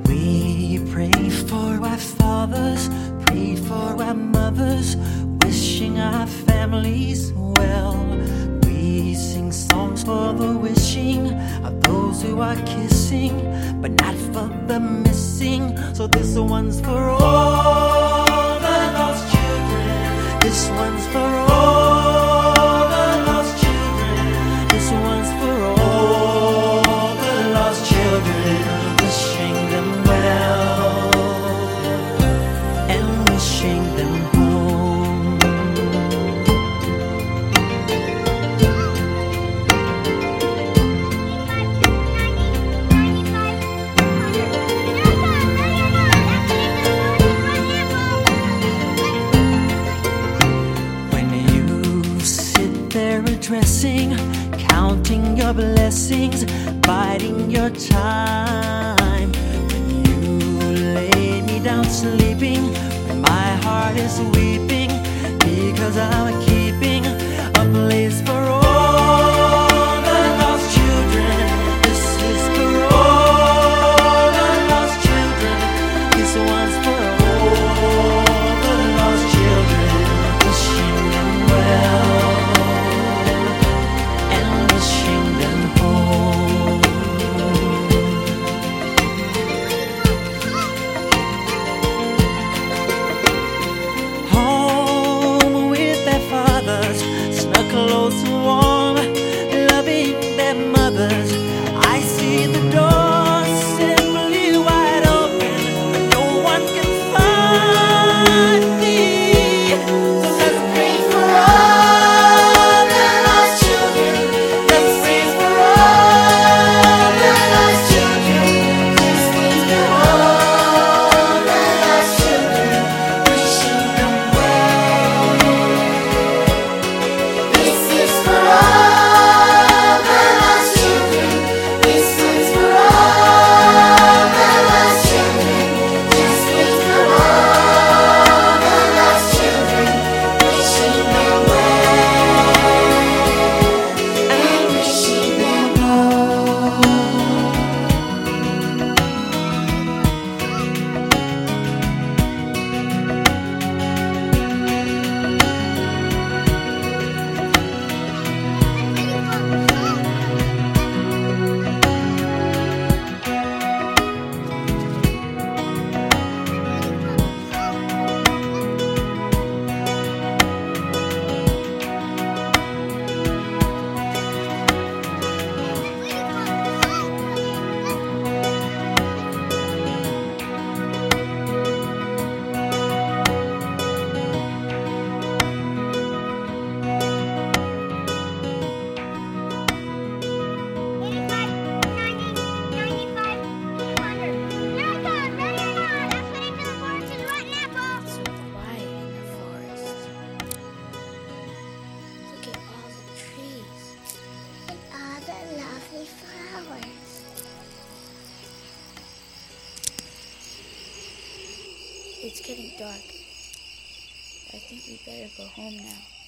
We pray for our fathers, pray for our mothers, wishing our families well. We sing songs for the wishing of those who are kissing, but not for the missing. So this one's for all the lost children. This one's for all the lost children. This one's for all the lost children. Wishing them well and wishing them home. When you sit there addressing, counting your blessings, biding your time, when you lay me down sleeping, when my heart is weeping, because I'm keeping a place for all the lost children. This is for all the lost children. This one's for all the lost children. Wishing them well and wishing them home. Home with their fathers, snug, close, warm, loving their mothers. I see the door simply wide open, but no one can find me. So let's pray for all the lost children. Let's pray for all the lost children. Let's pray for all the lost children. Wishing them well. This is for all the lost children. This is for all the lost children. Just pray for all the lost children. Wishing them well and wishing them home. Quiet in the forest. Look at all the trees. And all the lovely flowers. It's getting dark. I think we better go home now.